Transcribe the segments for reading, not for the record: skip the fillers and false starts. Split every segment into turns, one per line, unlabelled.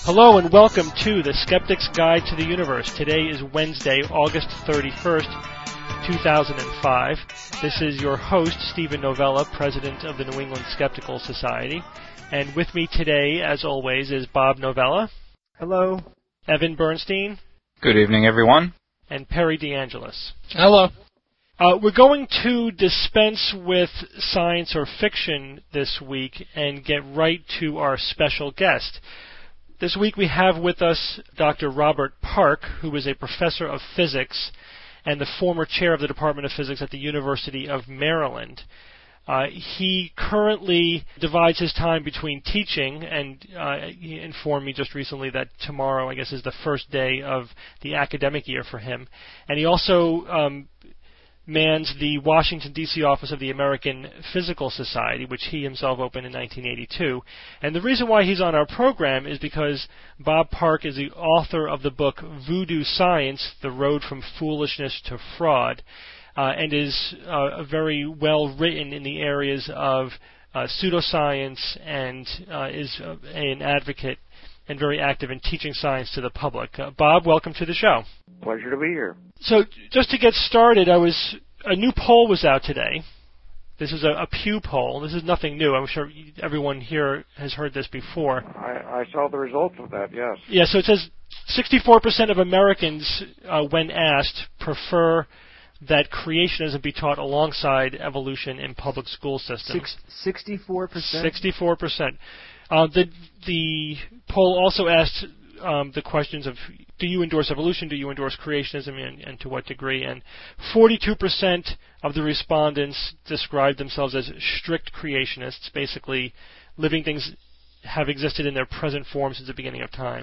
Hello and welcome to The Skeptic's Guide to the Universe. Today is Wednesday, August 31st, 2005. This is your host, Stephen Novella, President of the New England Skeptical Society. And with me today, as always, is Bob Novella.
Hello.
Evan Bernstein.
Good evening, everyone.
And Perry DeAngelis.
Hello.
We're going to dispense with science or fiction this week and get right to our special guest. This week we have with us Dr. Robert Park, who is a professor of physics and the former chair of the Department of Physics at the University of Maryland. He currently divides his time between teaching, and he informed me just recently that tomorrow, I guess, is the first day of the academic year for him. And he also mans the Washington, D.C. office of the American Physical Society, which he himself opened in 1982. And the reason why he's on our program is because Bob Park is the author of the book Voodoo Science, The Road from Foolishness to Fraud, and is very well written in the areas of pseudoscience and is an advocate and very active in teaching science to the public. Bob, welcome to the show.
Pleasure to be here.
So just to get started, a new poll was out today. This is a Pew poll. This is nothing new. I'm sure everyone here has heard this before.
I saw the results of that, yes.
Yeah, so it says 64% of Americans, when asked, prefer that creationism be taught alongside evolution in public school systems.
64%?
64%. The poll also asked the questions of, do you endorse evolution, do you endorse creationism, and to what degree? And 42% of the respondents described themselves as strict creationists, basically living things have existed in their present form since the beginning of time.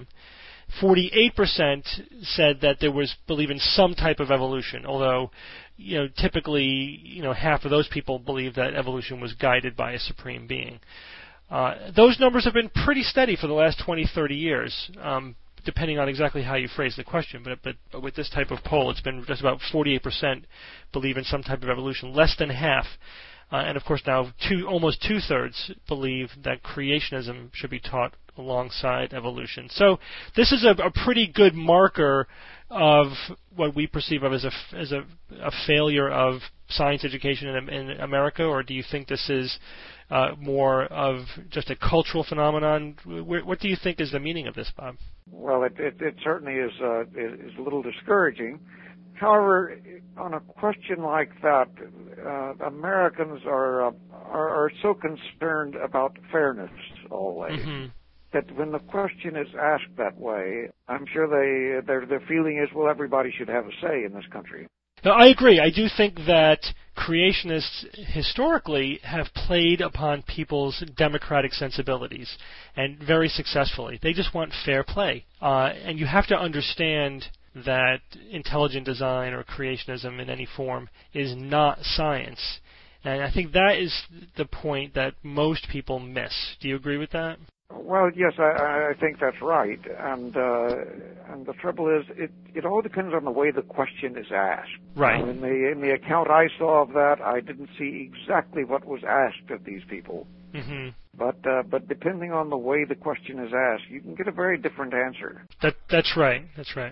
48% said that there was believe in some type of evolution, although typically half of those people believe that evolution was guided by a supreme being. Those numbers have been pretty steady for the last 20, 30 years, depending on exactly how you phrase the question. But with this type of poll, it's been just about 48% believe in some type of evolution, less than half. And of course now almost two-thirds believe that creationism should be taught alongside evolution. So this is a pretty good marker of what we perceive of as a failure of science education in America, or do you think this is more of just a cultural phenomenon? What do you think is the meaning of this, Bob?
Well, it certainly is a little discouraging. However, on a question like that, Americans are so concerned about fairness always that when the question is asked that way, I'm sure their feeling is, well, everybody should have a say in this country.
Now, I agree. I do think that creationists historically have played upon people's democratic sensibilities, and very successfully. They just want fair play. And you have to understand that intelligent design or creationism in any form is not science. And I think that is the point that most people miss. Do you agree with that?
Well, yes, I think that's right. And the trouble is, it all depends on the way the question is asked.
Right.
In the account I saw of that, I didn't see exactly what was asked of these people.
Mm-hmm.
But depending on the way the question is asked, you can get a very different answer.
That's right. That's right.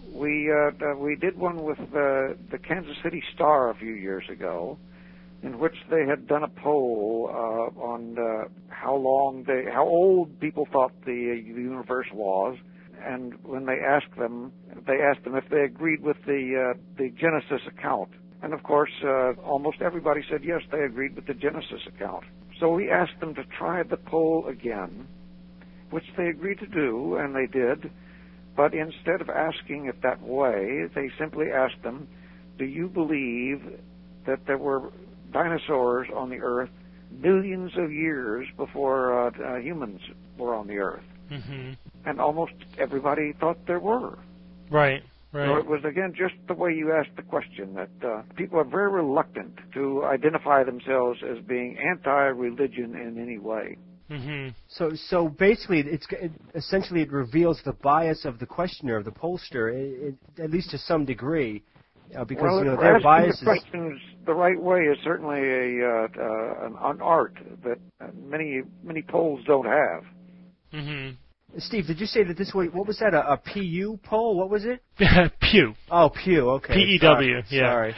We did one with the Kansas City Star a few years ago, in which they had done a poll on how old people thought the universe was, and when they asked them if they agreed with the Genesis account. And of course, almost everybody said yes, they agreed with the Genesis account. So we asked them to try the poll again, which they agreed to do, and they did. But instead of asking it that way, they simply asked them, do you believe that there were dinosaurs on the Earth millions of years before humans were on the Earth?
Mm-hmm.
And almost everybody thought there were.
Right, right.
So it was, again, just the way you asked the question, that people are very reluctant to identify themselves as being anti-religion in any way.
Mm-hmm.
So basically, essentially it reveals the bias of the questioner, of the pollster, at least to some degree, because their bias is.
The questions the right way is certainly an art that many polls don't have.
Mm-hmm.
Steve, did you say that this was, what was that, a PU poll? What was it?
Pew.
Oh, Pew, okay.
PEW,
Sorry.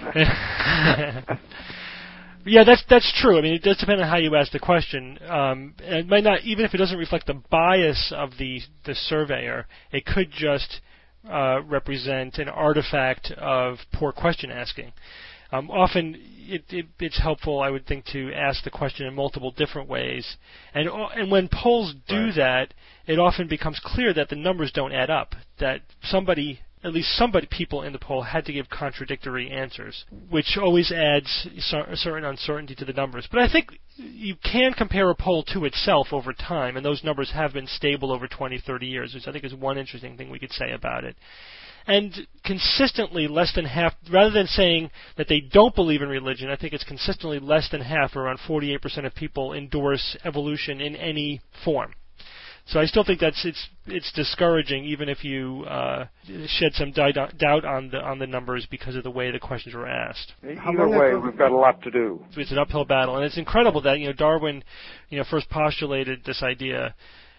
Yeah, that's true. I mean, it does depend on how you ask the question. And it might not, even if it doesn't reflect the bias of the surveyor, it could just represent an artifact of poor question asking. Often, it's helpful, I would think, to ask the question in multiple different ways. And when polls do that, it often becomes clear that the numbers don't add up. That at least some people in the poll had to give contradictory answers, which always adds a certain uncertainty to the numbers. But I think you can compare a poll to itself over time, and those numbers have been stable over 20, 30 years, which I think is one interesting thing we could say about it. And consistently less than half, rather than saying that they don't believe in religion, I think it's consistently less than half, around 48% of people endorse evolution in any form. So I still think it's discouraging, even if you shed some doubt on the numbers because of the way the questions were asked.
Either way, we've got a lot to do.
It's an uphill battle, and it's incredible that Darwin first postulated this idea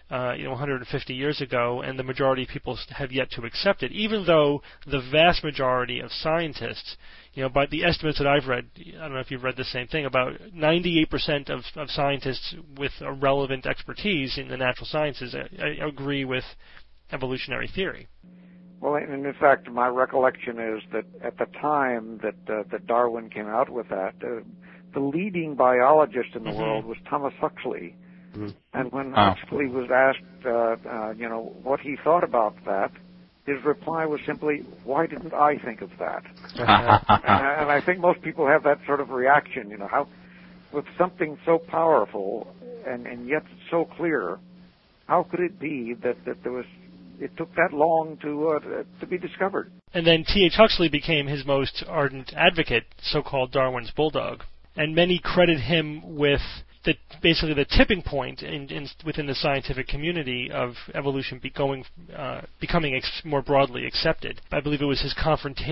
150 years ago, and the majority of people have yet to accept it, even though the vast majority of scientists, by the estimates that I've read, I don't know if you've read the same thing, about 98% of scientists with a relevant expertise in the natural sciences agree with evolutionary theory.
Well, and in fact, my recollection is that at the time that Darwin came out with that, the leading biologist in the world was Thomas Huxley. Mm-hmm. And when Huxley was asked, what he thought about that, his reply was simply, "Why didn't I think of that?" And I think most people have that sort of reaction. How, with something so powerful and yet so clear, how could it be that it took that long to be discovered? And
then T.H. Huxley became his most ardent advocate, so-called Darwin's bulldog, and many credit him with basically the tipping point within the scientific community of evolution becoming more broadly accepted. I believe it was his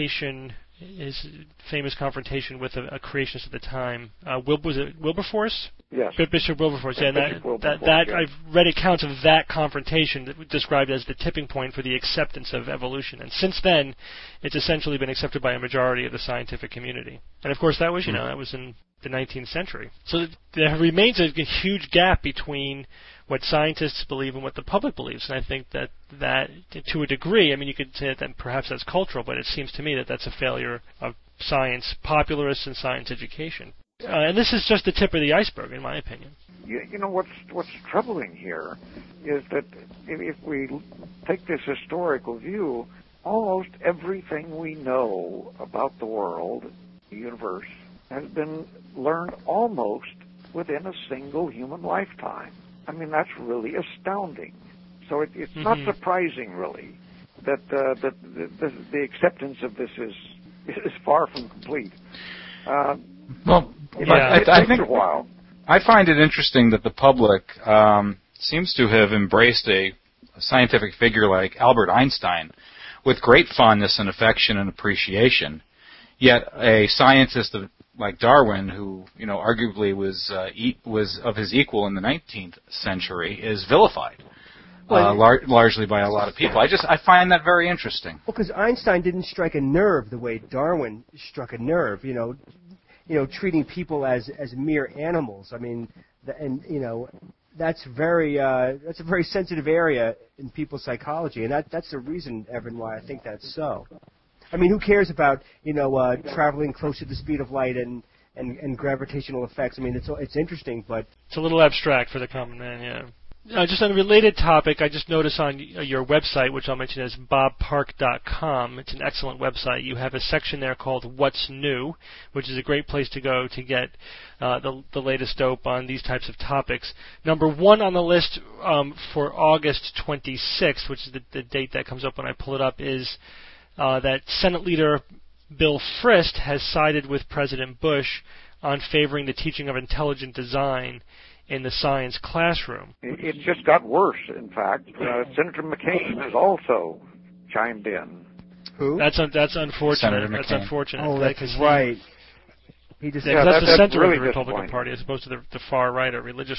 famous confrontation with a creationist at the time. Was it Wilberforce?
Yes.
Bishop Wilberforce. Yeah,
Wilberforce,
yes.
I've
read accounts of that confrontation that was described as the tipping point for the acceptance of evolution. And since then, it's essentially been accepted by a majority of the scientific community. And of course, that was that was in the 19th century. So there remains a huge gap between what scientists believe and what the public believes. And I think that to a degree, I mean, you could say that perhaps that's cultural, but it seems to me that that's a failure of science popularists and science education. And this is just the tip of the iceberg, in my opinion.
What's troubling here is that if we take this historical view, almost everything we know about the world, the universe, has been learned almost within a single human lifetime. I mean, that's really astounding. So it's not surprising, really, that the acceptance of this is far from complete.
I think
a while.
I find it interesting that the public seems to have embraced a scientific figure like Albert Einstein with great fondness and affection and appreciation. Yet a scientist like Darwin, who arguably was of his equal in the 19th century, is vilified largely by a lot of people. I find that very interesting.
Well, because Einstein didn't strike a nerve the way Darwin struck a nerve. Treating people as mere animals. I mean, that's a very sensitive area in people's psychology, and that's the reason, Evan, why I think that's so. I mean, who cares about traveling close to the speed of light and gravitational effects? I mean, it's interesting, but
it's a little abstract for the common man. Yeah. Just on a related topic, I just noticed on your website, which I'll mention as bobpark.com. It's an excellent website. You have a section there called What's New, which is a great place to go to get the latest dope on these types of topics. Number one on the list for August 26th, which is the date that comes up when I pull it up, is that Senate Leader Bill Frist has sided with President Bush on favoring the teaching of intelligent design in the science classroom.
It just got worse, in fact. Senator McCain has also chimed in.
Who?
That's unfortunate.
Senator McCain.
That's unfortunate.
Oh, that's right.
That's the center
really
of the Republican Party as opposed to the far right or religious right.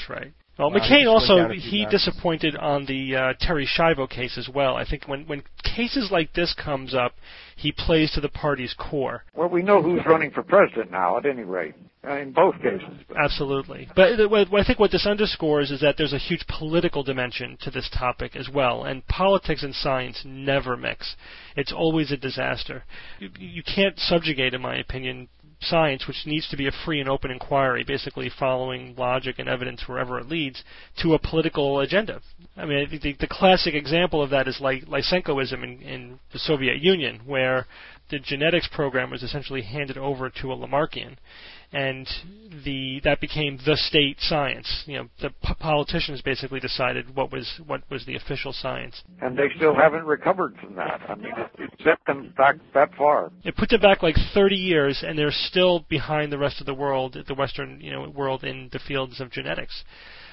Well,
He
McCain
just
also,
went down a few
he
notches.
disappointed on the Terry Schiavo case as well. I think when cases like this comes up, he plays to the party's core.
Well, we know who's running for president now, at any rate, in both cases.
Absolutely. But I think what this underscores is that there's a huge political dimension to this topic as well, and politics and science never mix. It's always a disaster. You can't subjugate, in my opinion, science, which needs to be a free and open inquiry, basically following logic and evidence wherever it leads, to a political agenda. I mean, I think the classic example of that is Lysenkoism in the Soviet Union, where the genetics program was essentially handed over to a Lamarckian, and that became the state science. You know, the politicians basically decided what was the official science.
And they still haven't recovered from that. I mean, it set them back that far.
It put them back like 30 years, and they're still behind the rest of the world, the Western world, in the fields of genetics.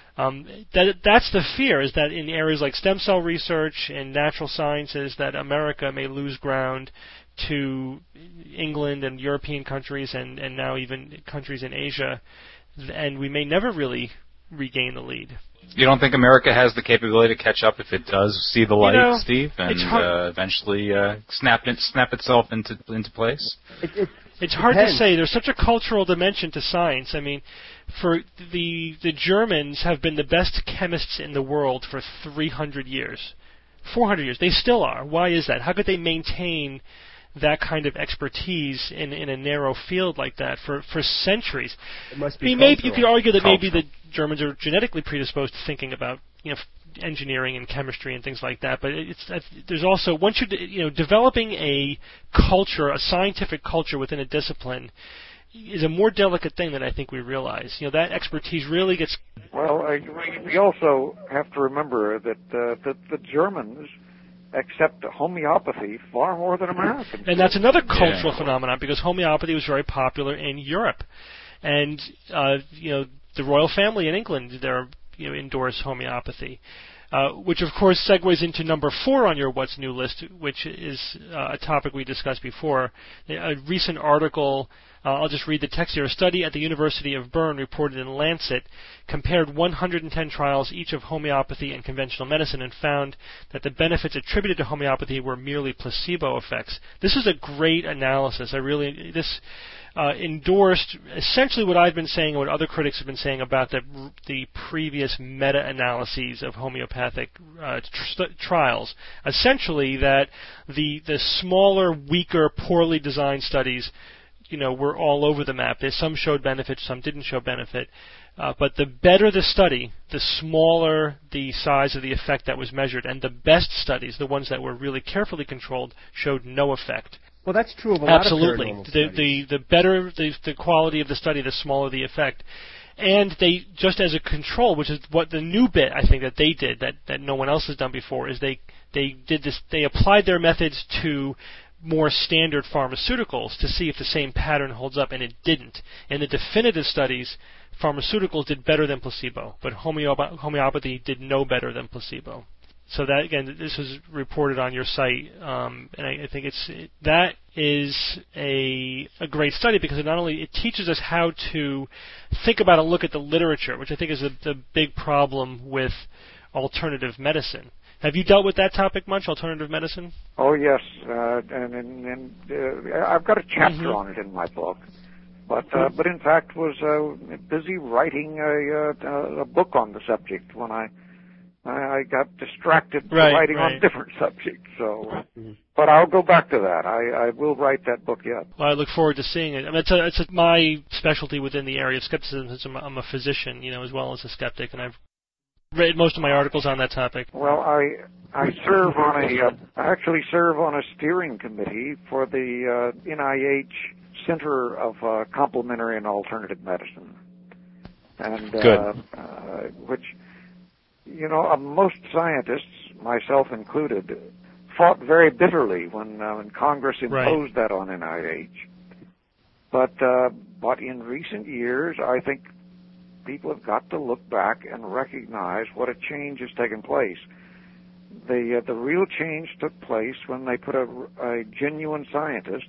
That's the fear, is that in areas like stem cell research and natural sciences, that America may lose ground to England and European countries and now even countries in Asia, and we may never really regain the lead.
You don't think America has the capability to catch up if it does see the light, Steve, and eventually snap itself into place?
It's hard to say. There's such a cultural dimension to science. I mean, for the Germans have been the best chemists in the world for 300 years, 400 years. They still are. Why is that? How could they maintain that kind of expertise in a narrow field like that for centuries?
It must be
I mean, maybe you
cultural.
could argue that maybe the Germans are genetically predisposed to thinking about engineering and chemistry and things like that. But there's also, once developing a culture, a scientific culture within a discipline, is a more delicate thing than I think we realize. That expertise really gets.
Well, we also have to remember that the Germans accept homeopathy far more than Americans.
And that's another cultural phenomenon, because homeopathy was very popular in Europe, and the royal family in England endorse homeopathy, which of course segues into number 4 on your What's New list, which is a topic we discussed before. A recent article. I'll just read the text here. A study at the University of Bern reported in Lancet compared 110 trials, each of homeopathy and conventional medicine, and found that the benefits attributed to homeopathy were merely placebo effects. This is a great analysis. This endorsed essentially what I've been saying and what other critics have been saying about the previous meta-analyses of homeopathic trials. Essentially that the smaller, weaker, poorly designed studies were all over the map. Some showed benefit, some didn't show benefit. But the better the study, the smaller the size of the effect that was measured. And the best studies, the ones that were really carefully controlled, showed no effect.
Well, that's true of a lot
Absolutely.
of paranormal studies.
The better the quality of the study, the smaller the effect. And they, just as a control, which is what the new bit I think that they did that no one else has done before, is they did this. They applied their methods to more standard pharmaceuticals to see if the same pattern holds up, and it didn't. In the definitive studies, pharmaceuticals did better than placebo, but homeopathy did no better than placebo. So that, again, this was reported on your site, and I think that is a great study, because it teaches us how to think about and look at the literature, which I think is the big problem with alternative medicine. Have you dealt with that topic much, alternative medicine?
Oh yes, and I've got a chapter on it in my book, but in fact was busy writing a book on the subject when I got distracted writing on different subjects. So, but I'll go back to that. I will write that book yet. Well,
I look forward to seeing it. I mean, it's my specialty within the area of skepticism. I'm a physician, as well as a skeptic, and I've read most of my articles on that topic.
Well, I actually serve on a steering committee for the NIH Center of Complementary and Alternative Medicine, and which most scientists, myself included, fought very bitterly when Congress imposed that on NIH. But in recent years, I think people have got to look back and recognize what a change has taken place. The real change took place when they put a genuine scientist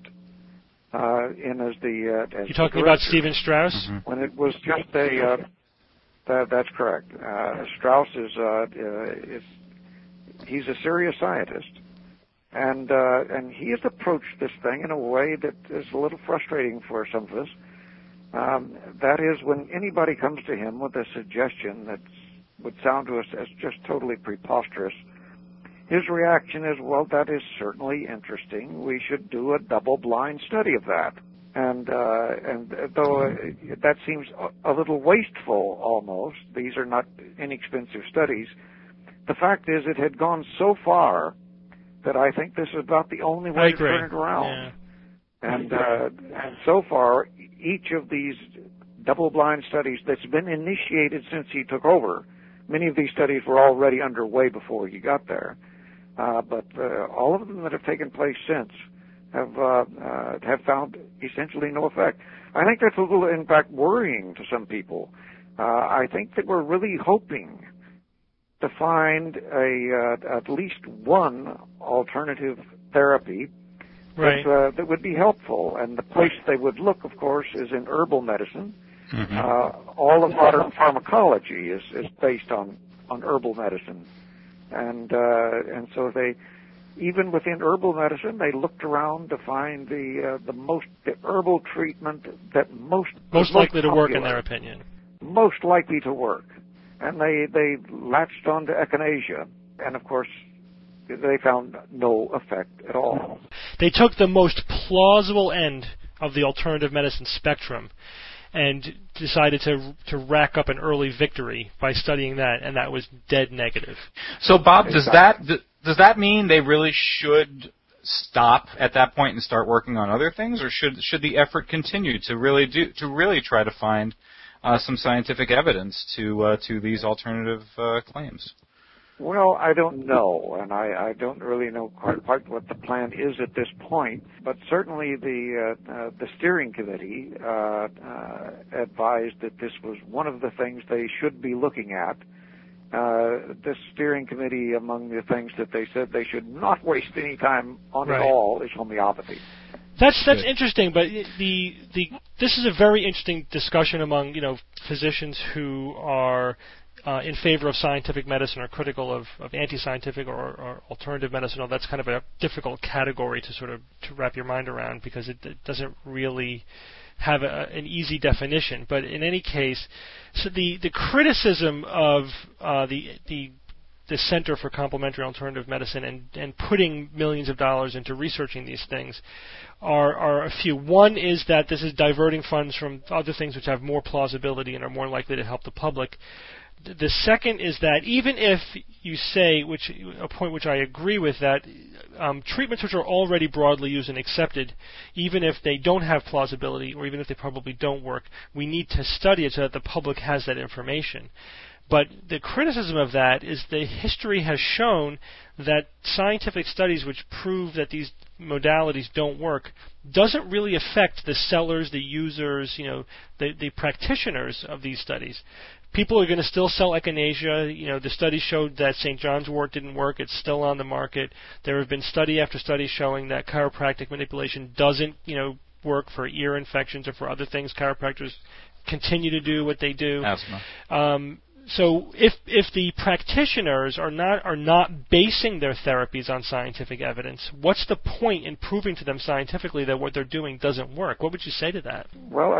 in as the as
you're talking about Stephen Strauss?
When it was just a That's correct. Strauss he's a serious scientist, and he has approached this thing in a way that is a little frustrating for some of us. That is, when anybody comes to him with a suggestion that would sound to us as just totally preposterous, his reaction is, well, that is certainly interesting. We should do a double-blind study of that. And though that seems a little wasteful almost, these are not inexpensive studies, the fact is it had gone so far that I think this is about the only way to turn it around. Yeah. And so far, each of these double-blind studies that's been initiated since he took over, many of these studies were already underway before he got there, but all of them that have taken place since have found essentially no effect. I think that's a little, in fact, worrying to some people. I think that we're really hoping to find at least one alternative therapy that would be helpful. And the place they would look, of course, is in herbal medicine. Mm-hmm. All of modern pharmacology is based on herbal medicine. And so they, even within herbal medicine, they looked around to find the herbal treatment that most
likely to work in their opinion.
Most likely to work. And they latched on to echinacea, and of course they found no effect at all.
They took the most plausible end of the alternative medicine spectrum and decided to rack up an early victory by studying that, and that was dead negative.
So, Bob, does that mean they really should stop at that point and start working on other things, or should the effort continue to really try to find some scientific evidence to these alternative claims?
Well, I don't know, and I don't really know quite what the plan is at this point. But certainly the steering committee advised that this was one of the things they should be looking at. This steering committee, among the things that they said they should not waste any time on at all, is homeopathy.
That's interesting, but this is a very interesting discussion among physicians who are in favor of scientific medicine or critical of anti-scientific or alternative medicine. That's kind of a difficult category to wrap your mind around because it doesn't really have an easy definition. But in any case, so the criticism of the Center for Complementary Alternative Medicine and putting millions of dollars into researching these things are a few. One is that this is diverting funds from other things which have more plausibility and are more likely to help the public. The second is that even if you say, a point which I agree with, that treatments which are already broadly used and accepted, even if they don't have plausibility or even if they probably don't work, we need to study it so that the public has that information. But the criticism of that is the history has shown that scientific studies which prove that these modalities don't work doesn't really affect the sellers, the users, the practitioners of these studies. People are going to still sell echinacea. The study showed that St. John's wort didn't work. It's still on the market. There have been study after study showing that chiropractic manipulation doesn't, work for ear infections or for other things. Chiropractors continue to do what they do.
Asthma.
So if the practitioners are not basing their therapies on scientific evidence, what's the point in proving to them scientifically that what they're doing doesn't work? What would you say to that?
Well,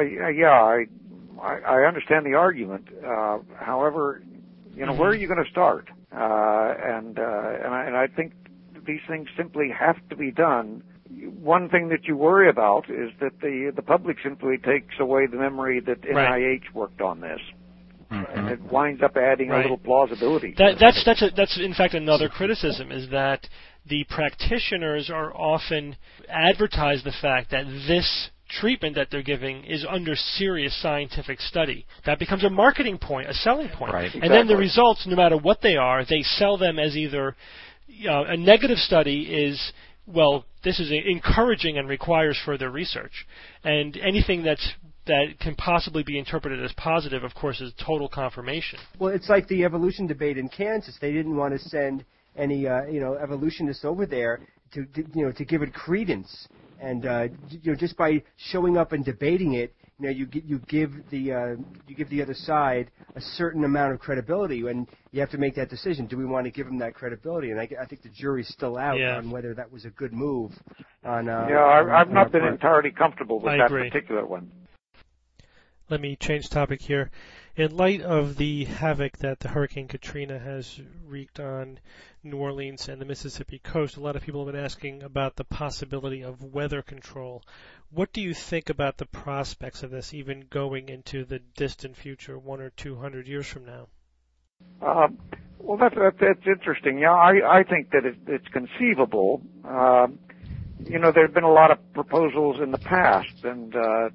I understand the argument. However, where are you going to start? And I think these things simply have to be done. One thing that you worry about is that the public simply takes away the memory that NIH worked on this. Mm-hmm. And it winds up adding a little plausibility.
That's in fact another criticism, is that the practitioners are often advertise the fact that this treatment that they're giving is under serious scientific study. That becomes a marketing point, a selling point.
Right.
Exactly. And then the results, no matter what they are, they sell them as either a negative study is, well, this is encouraging and requires further research. And anything that can possibly be interpreted as positive, of course, is total confirmation.
Well, it's like the evolution debate in Kansas. They didn't want to send any, evolutionists over there to give it credence. And just by showing up and debating it, you give the other side a certain amount of credibility, and you have to make that decision. Do we want to give them that credibility? And I think the jury's still out on whether that was a good move.
I've not been entirely comfortable with that particular one.
Let me change topic here. In light of the havoc that the Hurricane Katrina has wreaked on New Orleans and the Mississippi coast, a lot of people have been asking about the possibility of weather control. What do you think about the prospects of this, even going into the distant future, 100 or 200 years from now?
Well, that's interesting. Yeah, I think that it's conceivable. There have been a lot of proposals in the past, and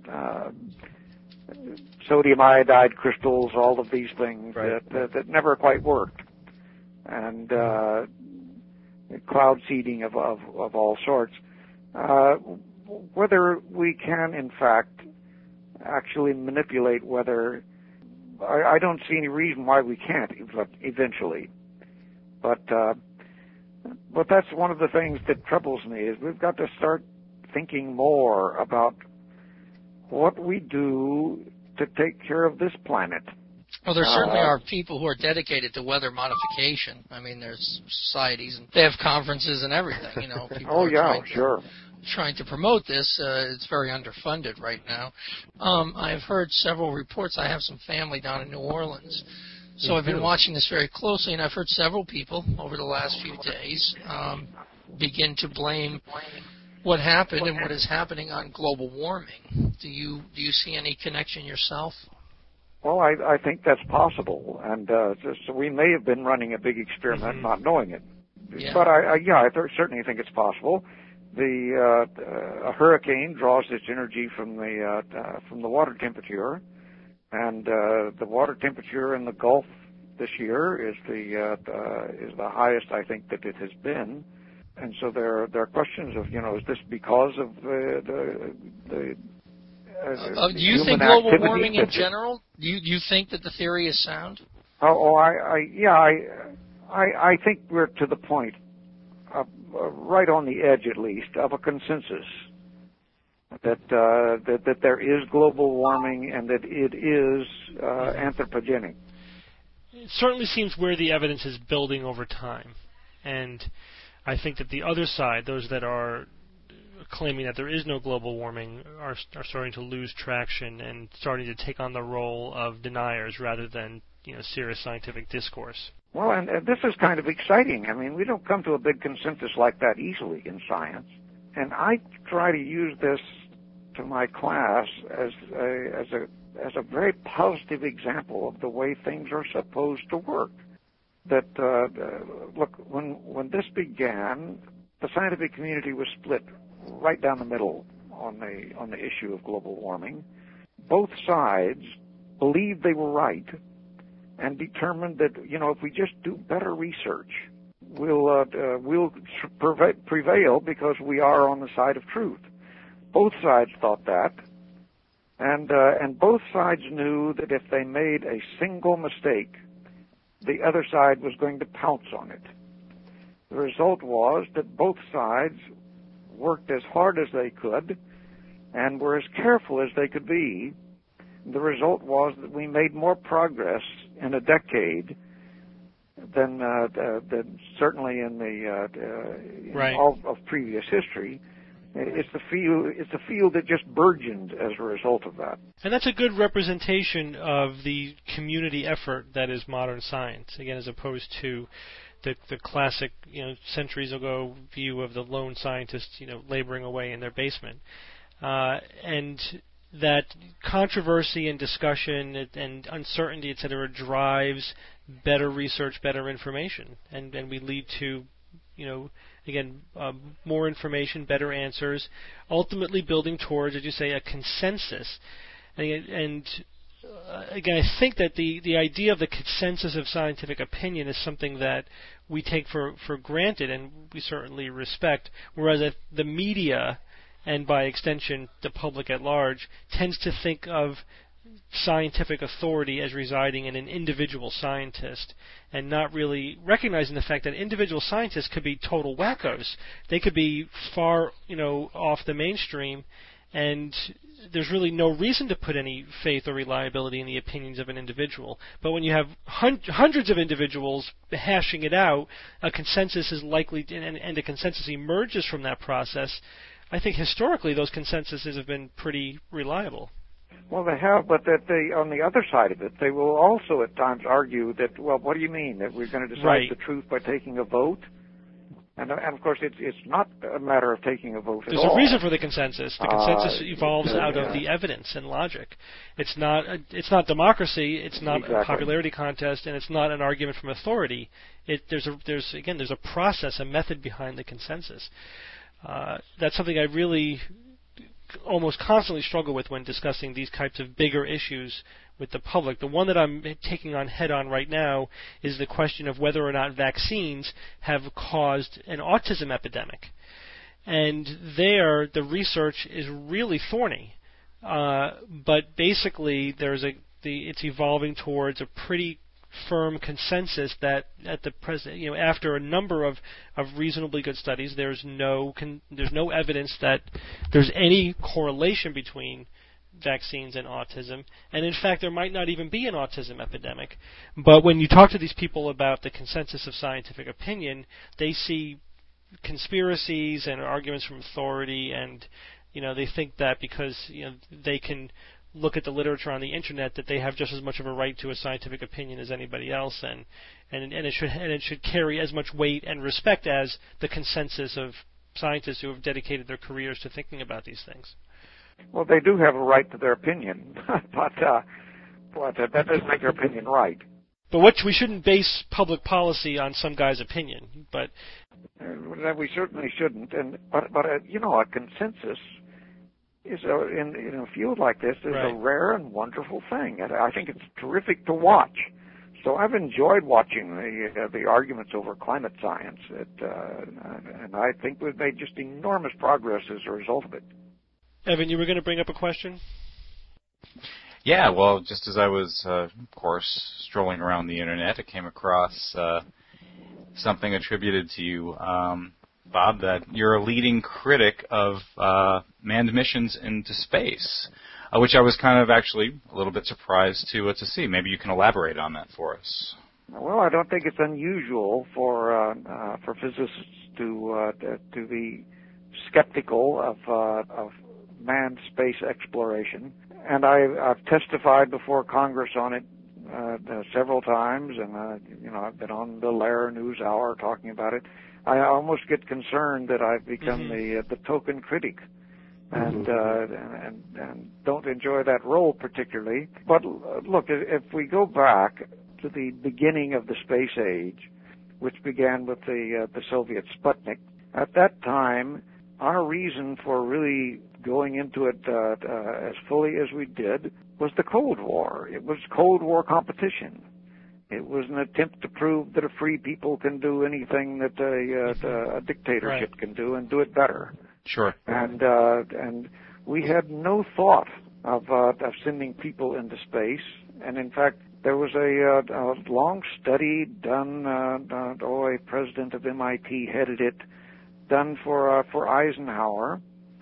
sodium iodide crystals, all of these things that never quite worked, and cloud seeding of all sorts. Whether we can, in fact, actually manipulate weather, I don't see any reason why we can't eventually. But that's one of the things that troubles me, is we've got to start thinking more about what we do to take care of this planet.
Well, there certainly are people who are dedicated to weather modification. I mean, there's societies, and they have conferences and everything, People trying to promote this. It's very underfunded right now. I've heard several reports. I have some family down in New Orleans, so I've been watching this very closely, and I've heard several people over the last few days begin to blame what happened and what is happening on global warming. Do you see any connection yourself?
Well, I think that's possible, and so we may have been running a big experiment, not knowing it. Yeah. But I certainly think it's possible. A hurricane draws its energy from the water temperature, and the water temperature in the Gulf this year is the highest I think that it has been. And so there are questions of, is this because of the
do you think global warming in general? Do you think that the theory is sound?
I think we're to the point, right on the edge at least, of a consensus that there is global warming and that it is anthropogenic.
It certainly seems where the evidence is building over time, and I think that the other side, those that are claiming that there is no global warming, are starting to lose traction and starting to take on the role of deniers rather than serious scientific discourse.
Well, and this is kind of exciting. I mean, we don't come to a big consensus like that easily in science, and I try to use this to my class as a very positive example of the way things are supposed to work. That look, when this began, the scientific community was split right down the middle on the issue of global warming. Both sides believed they were right and determined that if we just do better research, we'll prevail because we are on the side of truth. Both sides thought that, and both sides knew that if they made a single mistake, the other side was going to pounce on it. The result was that both sides worked as hard as they could and were as careful as they could be. The result was that we made more progress in a decade than certainly in all of previous history. It's the field that just burgeoned as a result of that.
And that's a good representation of the community effort that is modern science, again, as opposed to the classic, centuries ago view of the lone scientist, laboring away in their basement. And that controversy and discussion and uncertainty, etc., drives better research, better information, and we lead to, again, more information, better answers, ultimately building towards, as you say, a consensus. And again, I think that the idea of the consensus of scientific opinion is something that we take for granted and we certainly respect, whereas the media, and by extension the public at large, tends to think of scientific authority as residing in an individual scientist and not really recognizing the fact that individual scientists could be total wackos. They could be far, off the mainstream, and there's really no reason to put any faith or reliability in the opinions of an individual. But when you have hundreds of individuals hashing it out, a consensus is likely, and a consensus emerges from that process. I think historically those consensuses have been pretty reliable.
Well, they have, but that on the other side of it, they will also at times argue that, well, what do you mean, that we're going to decide the truth by taking a vote? And of course, it's not a matter of taking a vote
There's
at all.
a reason for the consensus. The consensus evolves out of the evidence and logic. It's not democracy. It's not a popularity contest, and it's not an argument from authority. There's a process, a method behind the consensus. That's something I really almost constantly struggle with when discussing these types of bigger issues with the public. The one that I'm taking on head-on right now is the question of whether or not vaccines have caused an autism epidemic. And there, the research is really thorny. But basically, it's evolving towards a pretty firm consensus that at the present, after a number of reasonably good studies, there's no evidence that there's any correlation between vaccines and autism, and in fact there might not even be an autism epidemic. But when you talk to these people about the consensus of scientific opinion, they see conspiracies and arguments from authority, and they think that because they can look at the literature on the internet that they have just as much of a right to a scientific opinion as anybody else, and it should carry as much weight and respect as the consensus of scientists who have dedicated their careers to thinking about these things.
Well, they do have a right to their opinion, but that doesn't make their opinion right.
But we shouldn't base public policy on some guy's opinion. But
we certainly shouldn't. But a consensus is in a field like this is a rare and wonderful thing, and I think it's terrific to watch. So I've enjoyed watching the arguments over climate science, and I think we've made just enormous progress as a result of it.
Evan, you were going to bring up a question?
Yeah, well, just as I was, of course, strolling around the internet, I came across something attributed to you, Bob, that you're a leading critic of manned missions into space, which I was kind of actually a little bit surprised to see. Maybe you can elaborate on that for us.
Well, I don't think it's unusual for physicists to be skeptical of manned space exploration, and I've testified before Congress on it several times, and I've been on the Lehrer News Hour talking about it. I almost get concerned that I've become the token critic, and don't enjoy that role particularly. But look, if we go back to the beginning of the space age, which began with the Soviet Sputnik, at that time, our reason for really going into it as fully as we did was the Cold War. It was Cold War competition. It was an attempt to prove that a free people can do anything that a dictatorship can do, and do it better.
Sure.
And we had no thought of sending people into space. And in fact, there was a long study done. A president of MIT headed it, done for Eisenhower,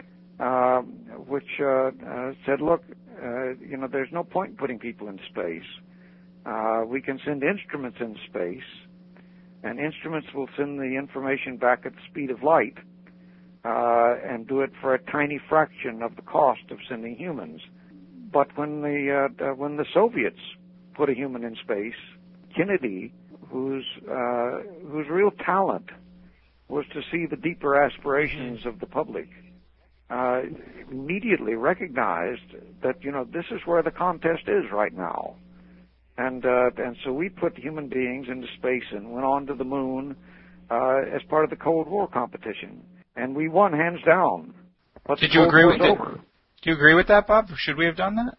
which said, look, there's no point in putting people in space. We can send instruments in space, and instruments will send the information back at the speed of light, and do it for a tiny fraction of the cost of sending humans. But when the Soviets put a human in space, Kennedy, whose real talent was to see the deeper aspirations of the public, immediately recognized that this is where the contest is right now, and so we put human beings into space and went on to the moon as part of the Cold War competition, and we won hands down. But
Did you agree with it? Do you agree with that, Bob? Should we have done that?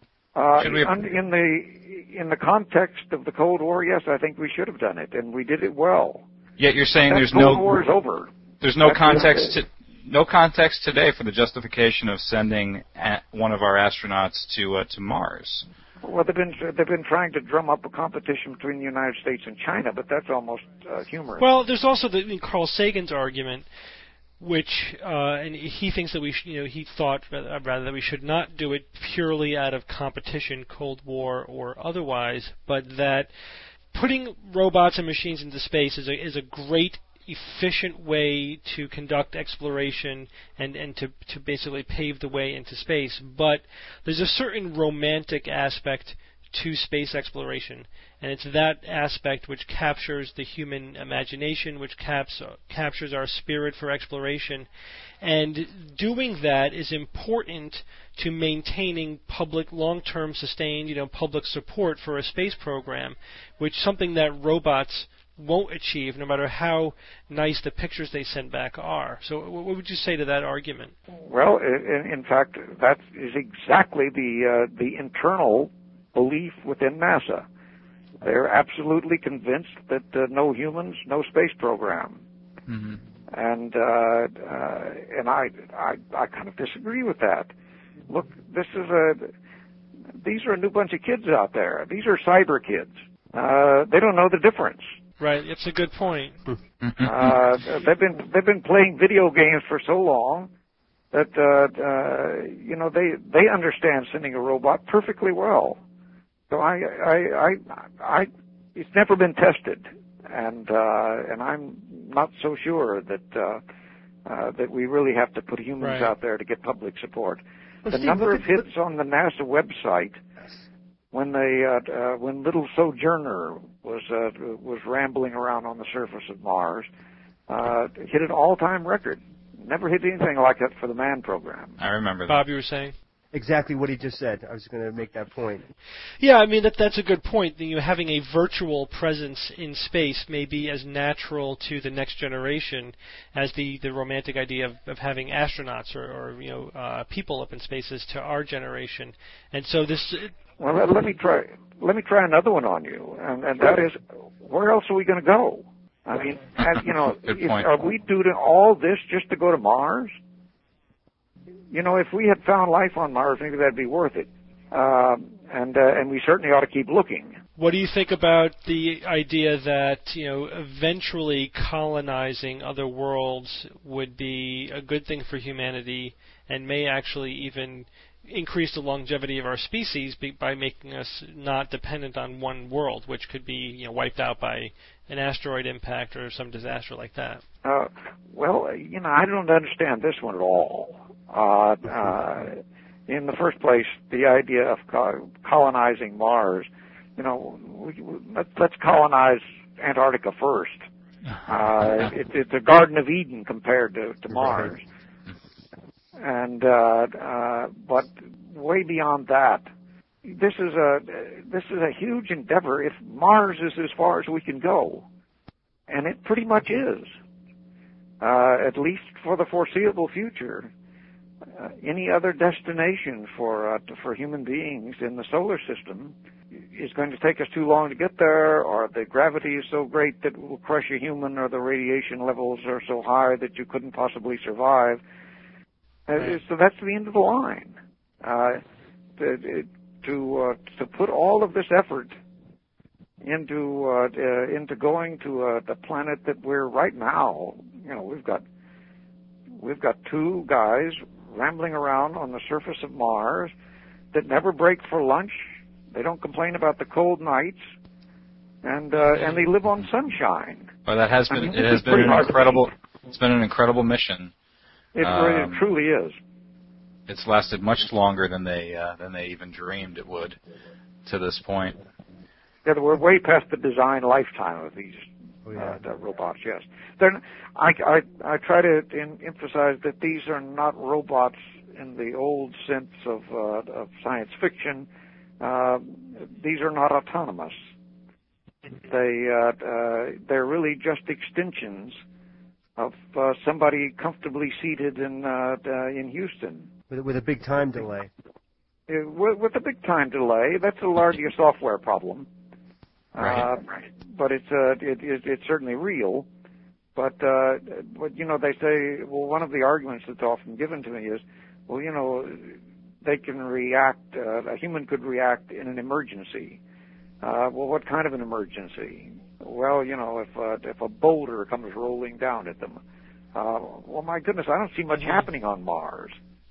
In the context of the Cold War, yes, I think we should have done it, and we did it well.
Yet you're saying
the Cold War is over.
There's no context today for the justification of sending one of our astronauts to Mars.
Well, they've been trying to drum up a competition between the United States and China, but that's almost humorous.
Well, there's also Carl Sagan's argument and he thinks that he thought rather that we should not do it purely out of competition, Cold War or otherwise, but that putting robots and machines into space is a great, efficient way to conduct exploration and to basically pave the way into space. But there's a certain romantic aspect to space exploration, and it's that aspect which captures the human imagination, which captures our spirit for exploration, and doing that is important to maintaining public, long-term, sustained, public support for a space program, which is something that robots won't achieve, no matter how nice the pictures they send back are. So what would you say to that argument?
Well, in fact, that is exactly the internal belief within NASA. They're absolutely convinced that no humans, no space program. Mm-hmm. And I kind of disagree with that. Look, these are a new bunch of kids out there. These are cyber kids. They don't know the difference.
Right, it's a good point.
They've been playing video games for so long that they understand sending a robot perfectly well. So it's never been tested, and I'm not so sure that we really have to put humans out there to get public support. Well, the number of hits on the NASA website when little Sojourner was rambling around on the surface of Mars hit an all-time record. Never hit anything like that for the manned program.
I remember that.
Bob, you were saying?
Exactly what he just said. I was going to make that point.
Yeah, I mean that's a good point. Having a virtual presence in space may be as natural to the next generation as the romantic idea of having astronauts or people up in space is to our generation. And so this.
Well, let me try another one on you, and that is, where else are we going to go? I mean, are we doing all this just to go to Mars? If we had found life on Mars, maybe that'd be worth it. And we certainly ought to keep looking.
What do you think about the idea that, eventually colonizing other worlds would be a good thing for humanity and may actually even increase the longevity of our species by making us not dependent on one world, which could be, wiped out by an asteroid impact or some disaster like that?
Well, I don't understand this one at all. In the first place, the idea of colonizing Mars, let's colonize Antarctica first. It's a Garden of Eden compared to Mars. And but way beyond that, this is a huge endeavor. If Mars is as far as we can go, and it pretty much is, at least for the foreseeable future. Any other destination for human beings in the solar system is going to take us too long to get there, or the gravity is so great that it will crush a human, or the radiation levels are so high that you couldn't possibly survive. So that's the end of the line. To put all of this effort into going to the planet that we're right now, we've got two guys rambling around on the surface of Mars that never break for lunch. They don't complain about the cold nights, and they live on sunshine.
Well, it has been an incredible mission.
It truly is.
It's lasted much longer than they even dreamed it would to this point.
Yeah, we're way past the design lifetime of these robots. Yes, I try to emphasize that these are not robots in the old sense of science fiction. These are not autonomous. They're really just extensions of somebody comfortably seated in Houston.
With a big time delay.
With a big time delay, that's largely a software problem.
Right.
But it's certainly real. But they say, well, one of the arguments that's often given to me is, well, they can react. A human could react in an emergency. Well, what kind of an emergency? Well, if a boulder comes rolling down at them, well, my goodness, I don't see much happening on Mars.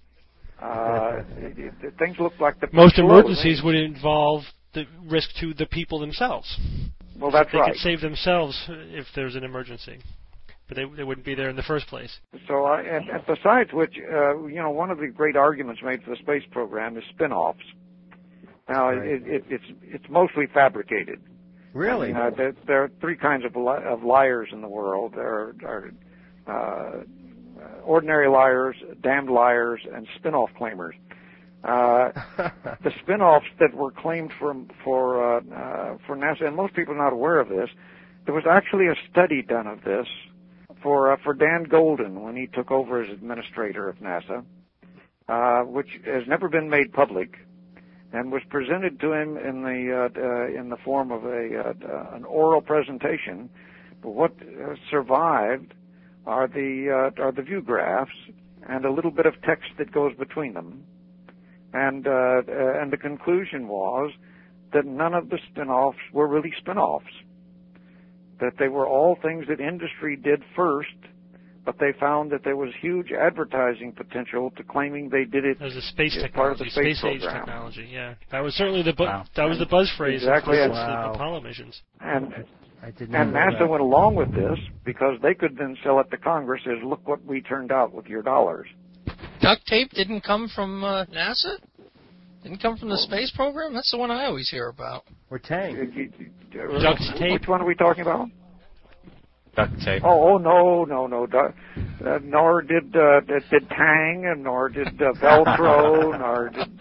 Things look like the
most emergencies would involve the risk to the people themselves.
Well, that's
they
right. They
could save themselves if there's an emergency, but they wouldn't be there in the first place.
So, and besides which, one of the great arguments made for the space program is spin-offs. Now, right. It's mostly fabricated.
Really?
There are three kinds of liars in the world. There are ordinary liars, damned liars, and spin-off claimers. The spin-offs that were claimed for NASA, and most people are not aware of this, there was actually a study done of this for Dan Golden when he took over as administrator of NASA, which has never been made public, and was presented to him in the form of an oral presentation. But what survived are the view graphs and a little bit of text that goes between them. And the conclusion was that none of the spin-offs were really spin-offs, that they were all things that industry did first, but they found that there was huge advertising potential to claiming they did it
as a space technology,
part of the space
age
program.
Technology. Yeah, that was certainly that was the buzz phrase.
Exactly.
Of the Apollo missions.
And NASA went along with this because they could then sell it to Congress as, look what we turned out with your dollars.
Duct tape didn't come from NASA? Didn't come from the space program? That's the one I always hear about.
Or Tang.
Duct tape?
Which one are we talking about?
Duct tape.
Oh no. Nor did Tang, nor did Velcro, nor did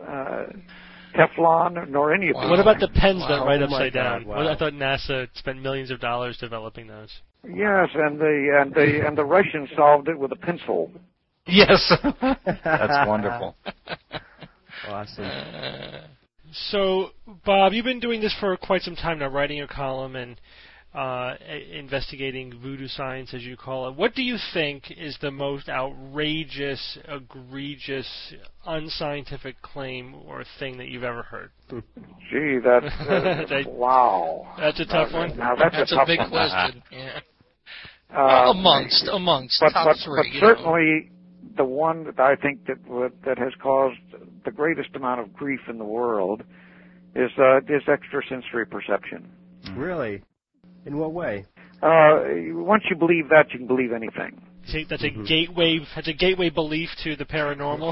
Teflon, nor any of them.
What about the pens that write upside down? Wow. I thought NASA spent millions of dollars developing those.
Yes, and the Russians solved it with a pencil.
Yes, that's wonderful.
Awesome.
So, Bob, you've been doing this for quite some time now, writing a column and investigating voodoo science, as you call it. What do you think is the most outrageous, egregious, unscientific claim or thing that you've ever heard?
Gee, that's wow.
That's a tough one.
Now that's
a big question. Yeah. Amongst top three.
But certainly the one that I think that has caused the greatest amount of grief in the world is extrasensory perception.
Really? In what way?
Once you believe that, you can believe anything.
See, that's a gateway. That's a gateway belief to the paranormal.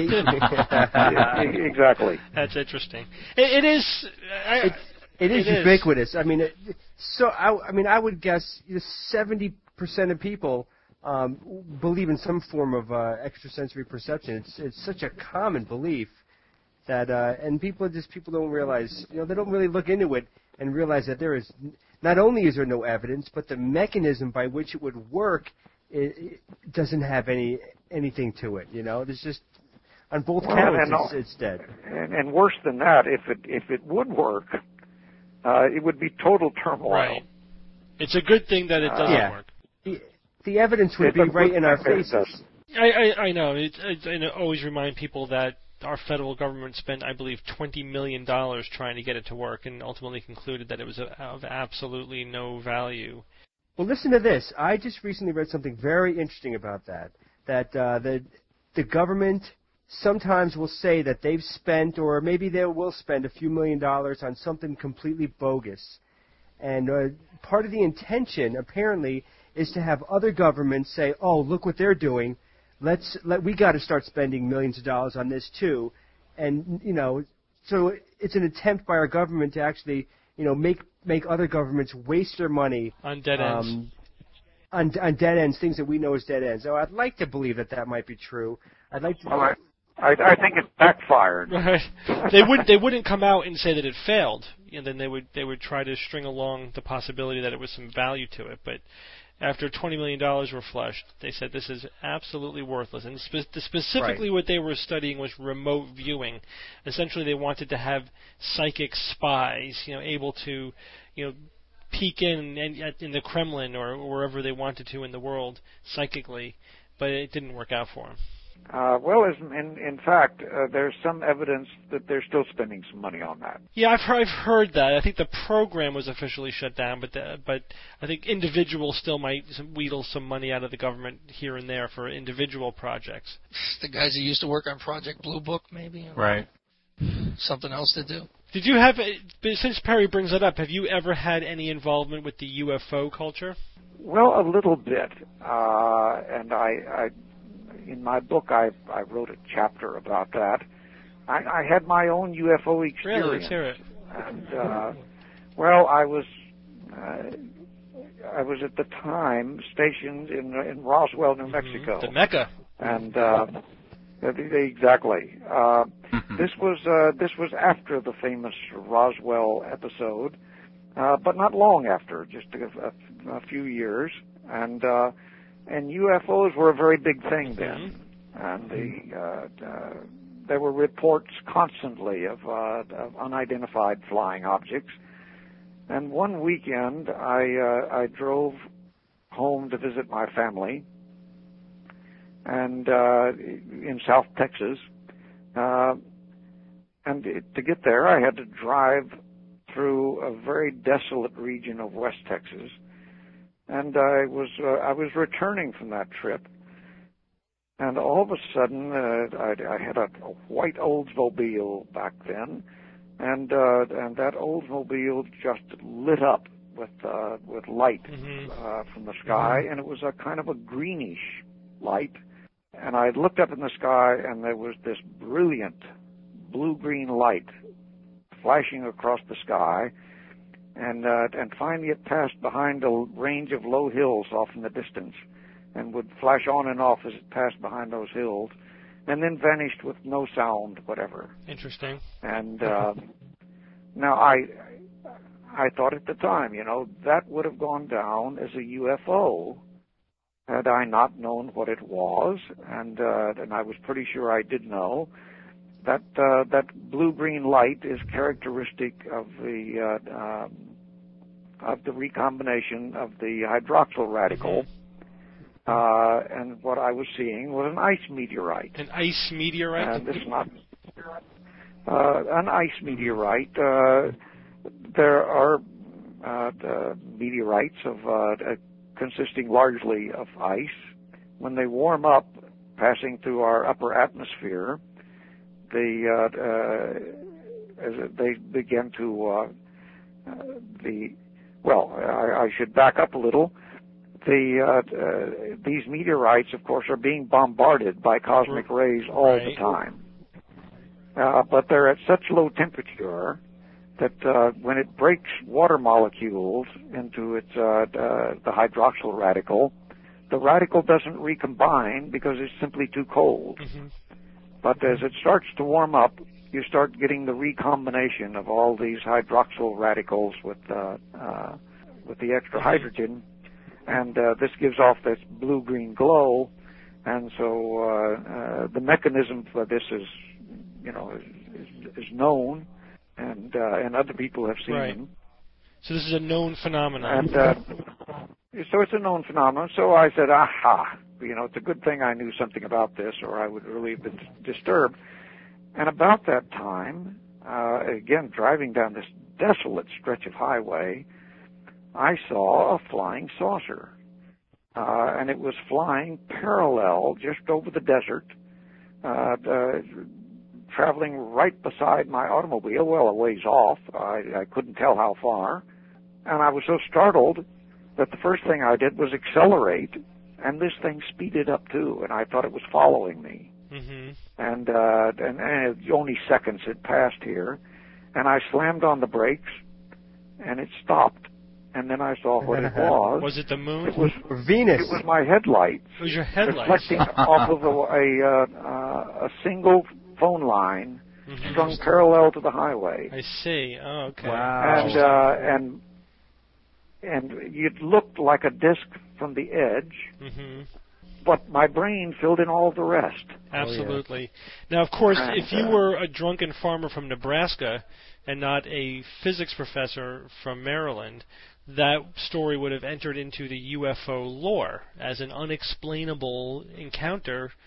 Exactly.
That's interesting. It is.
It is ubiquitous. I mean, I would guess 70% of people believe in some form of extrasensory perception. It's such a common belief that and people don't realize. They don't really look into it and realize that there is. Not only is there no evidence, but the mechanism by which it would work it doesn't have anything to it. There's just on both counts it's dead.
And worse than that, if it would work, it would be total turmoil.
Right. It's a good thing that it doesn't work.
The evidence would be right in our faces.
I know. I always remind people that our federal government spent, I believe, $20 million trying to get it to work, and ultimately concluded that it was of absolutely no value.
Well, listen to this. I just recently read something very interesting about that. That the government sometimes will say that they've spent, or maybe they will spend, a few $1 million on something completely bogus. And part of the intention, apparently, is to have other governments say, "Oh, look what they're doing. We got to start spending millions of dollars on this too," and so it's an attempt by our government to actually, make other governments waste their money
on dead ends,
on dead ends, things that we know as dead ends. So I'd like to believe that might be true. I'd like to.
Well, I think it's backfired.
Right. They wouldn't come out and say that it failed. Then they would try to string along the possibility that it was some value to it, but. After $20 million were flushed, they said this is absolutely worthless. And specifically what they were studying was remote viewing. Essentially, they wanted to have psychic spies, able to, peek in the Kremlin or wherever they wanted to in the world psychically, but it didn't work out for them.
Well, in fact, there's some evidence that they're still spending some money on that.
Yeah, I've heard that. I think the program was officially shut down, but I think individuals still might wheedle some money out of the government here and there for individual projects.
The guys who used to work on Project Blue Book, maybe.
Right.
Something else to do.
Did you have, since Perry brings it up, have you ever had any involvement with the UFO culture?
Well, a little bit, and I in my book, I wrote a chapter about that. I had my own UFO experience.
Really? Let's hear it.
And, well, I was at the time stationed in Roswell, New Mexico.
The Mecca.
And exactly. This was after the famous Roswell episode, but not long after, just a few years, and UFOs were a very big thing then, and there were reports constantly of unidentified flying objects. And one weekend, I drove home to visit my family, and in South Texas, and to get there, I had to drive through a very desolate region of West Texas. And I was returning from that trip, and all of a sudden I had a white Oldsmobile back then, and that Oldsmobile just lit up with light from the sky, and it was a kind of a greenish light. And I looked up in the sky, and there was this brilliant blue-green light flashing across the sky. And finally it passed behind a range of low hills off in the distance and would flash on and off as it passed behind those hills and then vanished with no sound whatever.
Interesting.
And now I thought at the time, that would have gone down as a UFO had I not known what it was, and I was pretty sure I did know. That blue-green light is characteristic of the recombination of the hydroxyl radical, and what I was seeing was an ice meteorite.
An ice meteorite?
And this is not an ice meteorite. There are meteorites consisting largely of ice. When they warm up, passing through our upper atmosphere, as they begin to I should back up a little. These meteorites, of course, are being bombarded by cosmic rays all the time, but they're at such low temperature that when it breaks water molecules into its the hydroxyl radical, the radical doesn't recombine because it's simply too cold. But as it starts to warm up, you start getting the recombination of all these hydroxyl radicals with the extra hydrogen, and this gives off this blue-green glow. And so the mechanism for this is known, and other people have seen them.
So this is a known phenomenon.
And so it's a known phenomenon. So I said, aha, it's a good thing I knew something about this, or I would really have been disturbed. And about that time, again, driving down this desolate stretch of highway, I saw a flying saucer. And it was flying parallel just over the desert, traveling right beside my automobile, well, a ways off. I couldn't tell how far. And I was so startled that the first thing I did was accelerate, and this thing speeded up too, and I thought it was following me. And only seconds had passed here, and I slammed on the brakes, and it stopped. And then I saw what it was.
Was it the moon?
It was
Venus.
It was my headlights.
It was your headlights.
Reflecting off of a single phone line strung parallel to the highway.
I see. Oh, okay.
Wow.
And it looked like a disc from the edge, but my brain filled in all the rest.
Absolutely. Now, of course, if you were a drunken farmer from Nebraska and not a physics professor from Maryland, that story would have entered into the UFO lore as an unexplainable encounter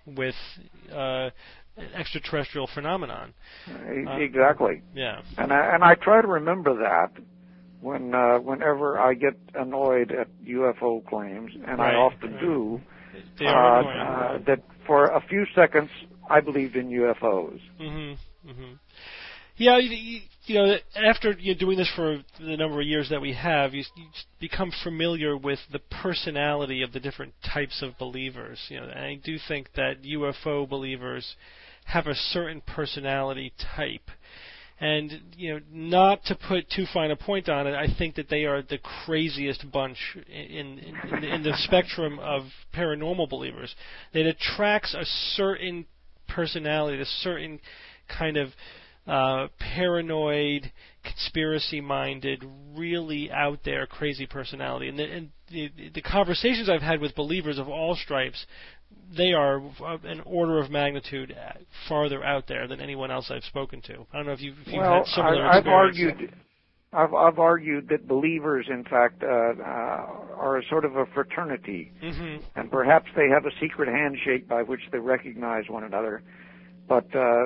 with an extraterrestrial phenomenon.
Exactly.
Yeah.
And I try to remember that whenever I get annoyed at UFO claims, and I often do.
They are annoying.
That for a few seconds I believed in UFOs.
Mm-hmm. Mm-hmm. Yeah, you know, after doing this for the number of years that we have, you become familiar with the personality of the different types of believers. You know, and I do think that UFO believers have a certain personality type. And, you know, not to put too fine a point on it, I think that they are the craziest bunch in the spectrum of paranormal believers. That attracts a certain personality, a certain kind of paranoid, conspiracy-minded, really out there, crazy personality. And the conversations I've had with believers of all stripes, they are an order of magnitude farther out there than anyone else I've spoken to. I don't know if you've had similar experience.
I've argued that believers, in fact, are a sort of a fraternity, and perhaps they have a secret handshake by which they recognize one another. But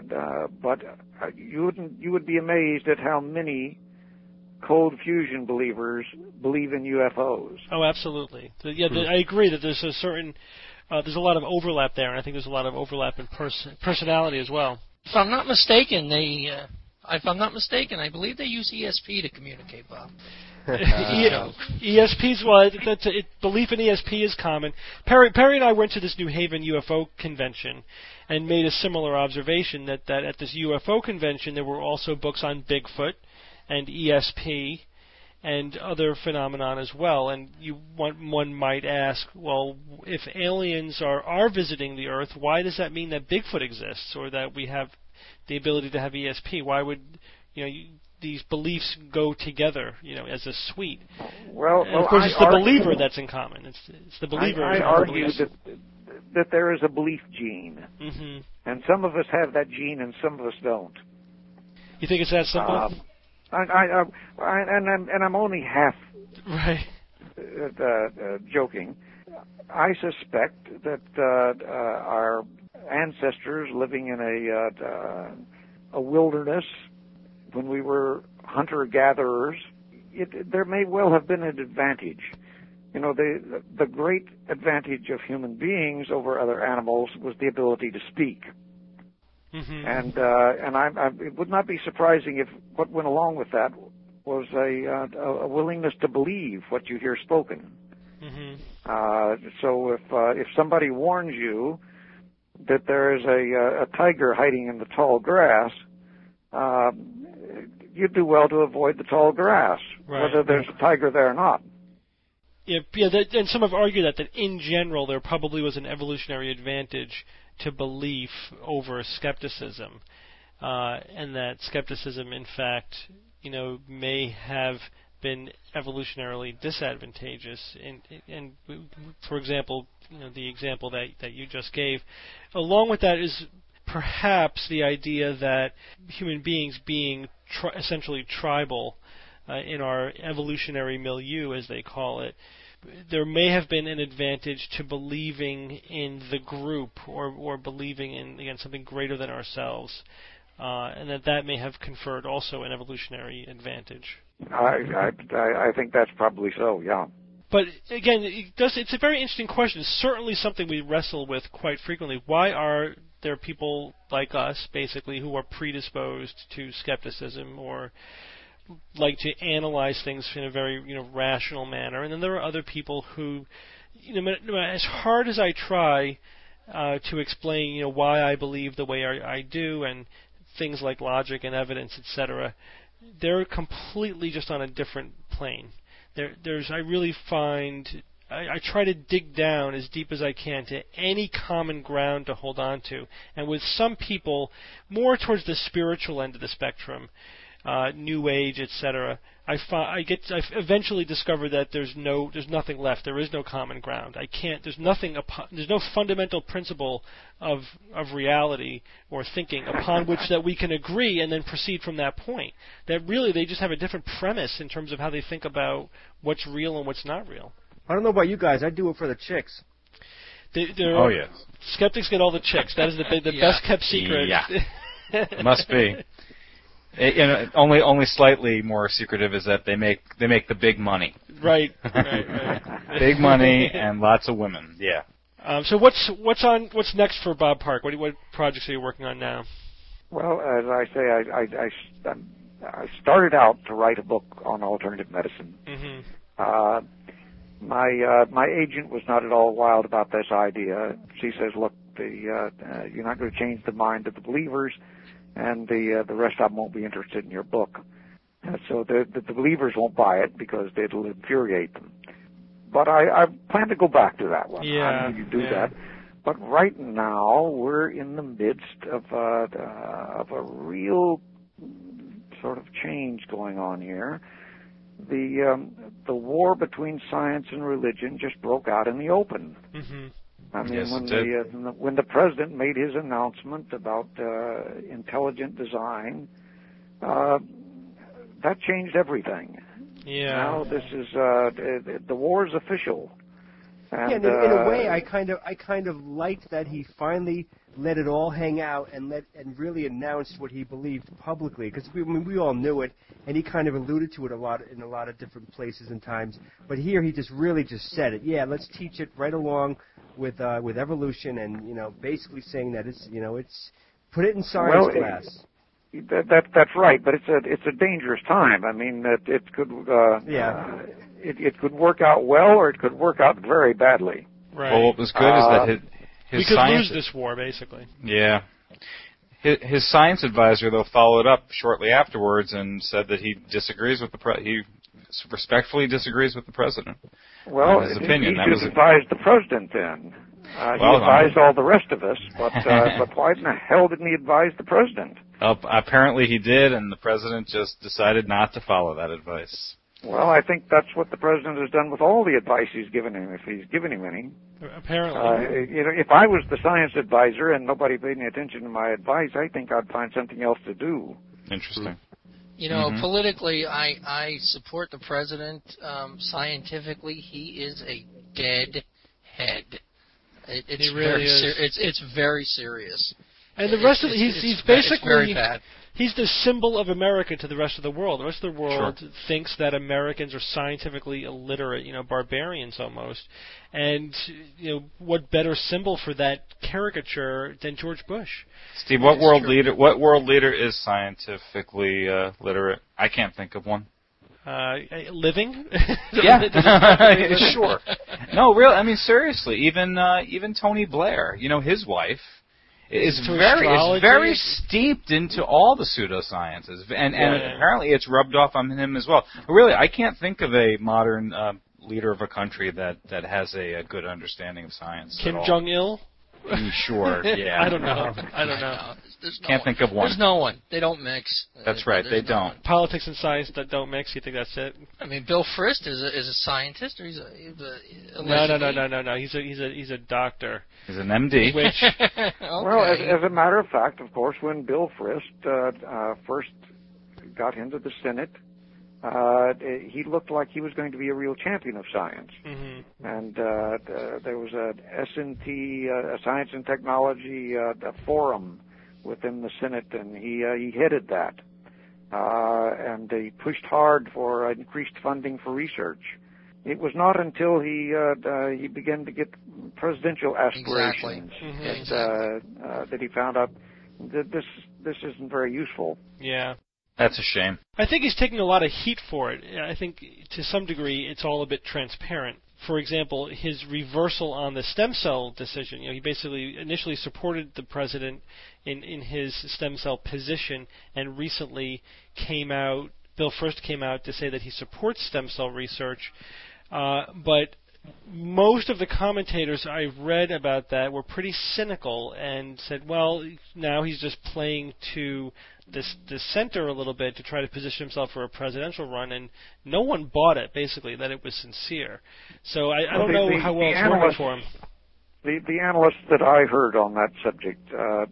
you would be amazed at how many cold fusion believers believe in UFOs.
Oh, absolutely. Yeah, I agree that there's a certain there's a lot of overlap there, and I think there's a lot of overlap in personality as well.
If I'm not mistaken, I believe they use ESP to communicate, Bob.
ESPs, well, belief in ESP is common. Perry and I went to this New Haven UFO convention and made a similar observation that at this UFO convention there were also books on Bigfoot and ESP and other phenomenon as well. And one might ask, well, if aliens are visiting the Earth, why does that mean that Bigfoot exists or that we have the ability to have ESP? Why would these beliefs go together, as a suite?
Well,
of course, it's the believer that's in common. It's the believer.
I argue that there is a belief gene, and some of us have that gene, and some of us don't.
You think it's that simple?
I'm only half
right
joking. I suspect that our ancestors living in a wilderness when we were hunter-gatherers, there may well have been an advantage. The great advantage of human beings over other animals was the ability to speak. And it would not be surprising if what went along with that was a willingness to believe what you hear spoken. So if somebody warns you that there is a tiger hiding in the tall grass, you'd do well to avoid the tall grass, whether there's a tiger there or not.
Yeah, and some have argued that in general there probably was an evolutionary advantage to belief over skepticism, and that skepticism, in fact, may have been evolutionarily disadvantageous. And for example, the example that you just gave, along with that is perhaps the idea that human beings being essentially tribal in our evolutionary milieu, as they call it, there may have been an advantage to believing in the group or believing in, again, something greater than ourselves, and that may have conferred also an evolutionary advantage.
I think that's probably so, yeah.
But again, it's a very interesting question. It's certainly something we wrestle with quite frequently. Why are there people like us, basically, who are predisposed to skepticism or like to analyze things in a very rational manner, and then there are other people who, as hard as I try to explain why I believe the way I do and things like logic and evidence, etc., they're completely just on a different plane. I really find I try to dig down as deep as I can to any common ground to hold on to, and with some people more towards the spiritual end of the spectrum, New Age, etc. I eventually discover that there's nothing left. There is no common ground. There's no fundamental principle of reality or thinking upon which that we can agree and then proceed from that point. That really they just have a different premise in terms of how they think about what's real and what's not real.
I don't know about you guys. I do it for the chicks.
Oh, yes.
Skeptics get all the chicks. That is the best kept secret.
Yeah. It must be. Only slightly more secretive is that they make the big money.
Right.
Big money and lots of women. Yeah.
So what's next for Bob Park? What projects are you working on now?
Well, as I say, I started out to write a book on alternative medicine.
Mm-hmm.
My agent was not at all wild about this idea. She says, "Look, you're not going to change the mind of the believers, and the rest of them won't be interested in your book. So the believers won't buy it because it'll infuriate them." But I plan to go back to that one.
Yeah,
I'm going to do that. But right now we're in the midst of a real sort of change going on here. The war between science and religion just broke out in the open.
Mm-hmm.
I mean,
yes,
when the president made his announcement about intelligent design, that changed everything.
Yeah.
Now this is the war is official. And,
in a way, I kind of liked that he finally let it all hang out and really announced what he believed publicly, because we all knew it, and he kind of alluded to it in a lot of different places and times. But here he just said it. Yeah, let's teach it right along with evolution, and basically saying that it's put it in science class.
That's right, but it's a dangerous time. I mean, it could it could work out well, or it could work out very badly.
Right.
Well, what was good is that his
we could
science,
lose this war, basically.
Yeah. His science advisor, though, followed up shortly afterwards and said that he disagrees with he respectfully disagrees with the president.
Well,
his opinion.
He should advise the president then. He advised all the rest of us, but why in the hell didn't he advise the president?
Apparently he did, and the president just decided not to follow that advice.
Well, I think that's what the president has done with all the advice he's given him, if he's given him any.
Apparently.
If I was the science advisor and nobody paid any attention to my advice, I think I'd find something else to do.
Interesting.
Politically, I support the president. Scientifically, he is a dead head. It's
really
It's very serious.
And the rest of he's basically
very bad.
He's the symbol of America to the rest of the world. The rest of the world thinks that Americans are scientifically illiterate, barbarians almost. And what better symbol for that caricature than George Bush?
Steve, what world leader is scientifically literate? I can't think of one.
Living?
Yeah, sure. No, really. I mean, seriously. Even Tony Blair, his wife, is very steeped into all the pseudosciences, and apparently it's rubbed off on him as well. But really, I can't think of a modern leader of a country that has a good understanding of science.
Kim Jong-il?
Sure, yeah.
I don't know.
Can't think of one.
There's no one. They don't mix.
That's right. They don't.
Politics and science that don't mix. You think that's it?
I mean, Bill Frist is a scientist, or he's a
No. He's a doctor.
He's an MD.
Which,
okay.
Well, as a matter of fact, of course, when Bill Frist first got into the Senate, he looked like he was going to be a real champion of science.
Mm-hmm.
And there was a S&T, a Science and Technology a forum within the Senate, and he headed that. And he pushed hard for increased funding for research. It was not until he began to get presidential aspirations that he found out that this isn't very useful.
Yeah.
That's a shame.
I think he's taking a lot of heat for it. I think to some degree it's all a bit transparent. For example, his reversal on the stem cell decision. He basically initially supported the president in his stem cell position, and recently Bill Frist came out to say that he supports stem cell research, but most of the commentators I've read about that were pretty cynical and said, well, now he's just playing to the center a little bit to try to position himself for a presidential run, and no one bought it, basically, that it was sincere. So I don't know how well it's working for him.
The analysts that I heard on that subject,